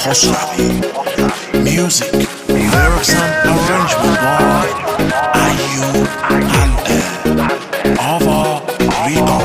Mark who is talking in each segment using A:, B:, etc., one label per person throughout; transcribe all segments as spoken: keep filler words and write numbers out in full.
A: خسروی. Music, lyrics and arrangement by Ayub Qal'eh, Ava Rico.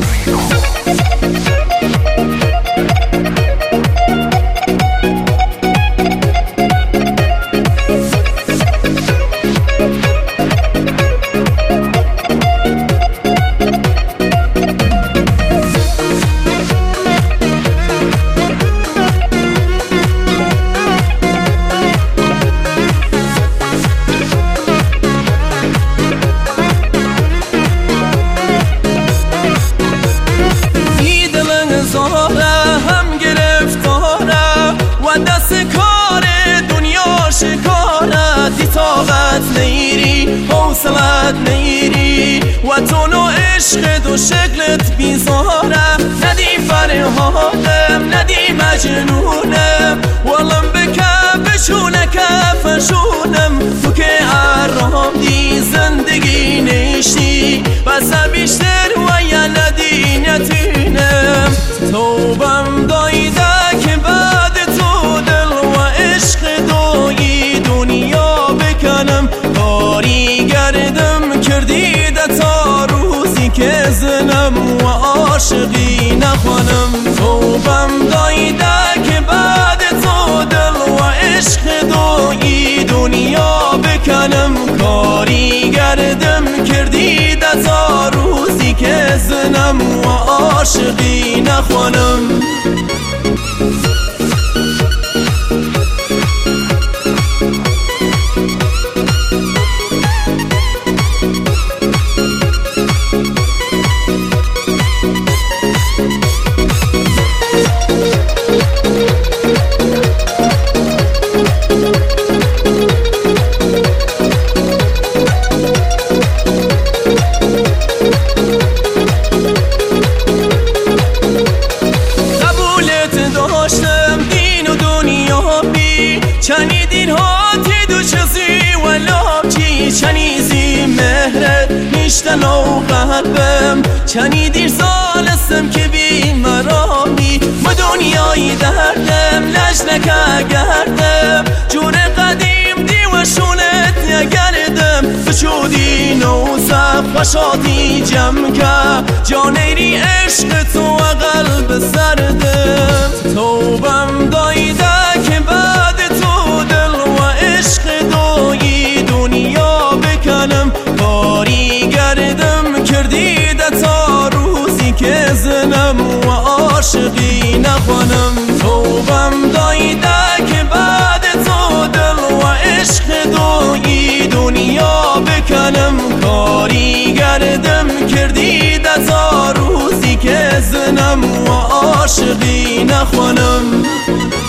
B: نیری حوصلت نیری و تو نو عشق دو شکلت بیزاره ندی فرهادم ندی مجنونم والله بکه بشونه کفشونم تو که ارام دی زندگی نشتی بس بیشتر و یا ندی نتینم توبم دایده که بعد تو دل و عشق دوی دنیا بکنم کاری گردم کردی تا روزی که زنم و عاشقی نخوانم توبم دایده که بعد تو دل و عشق دوی دنیا بکنم کاری گردم کردی تا روزی که زنم و عاشقی نخوانم شنیدین هاتی دو چیزی ولاب چی شنیزی مهرت میشتن و قلبم شنیدین سالستم که بی مرامی ما دنیای دردم لجنک گردم جور قدیم دیوشونت نگردم بچودی نو سب خشادی جم که جانیری عشق تو و قلب سردم توبم دایده که بعد کاری گردم کردی تا روزی که زنم و عاشقی نخوانم توبم دایده که بعد تو دل و عشق دوی دنیا بکنم کاری گردم کردی تا روزی که زنم و عاشقی نخوانم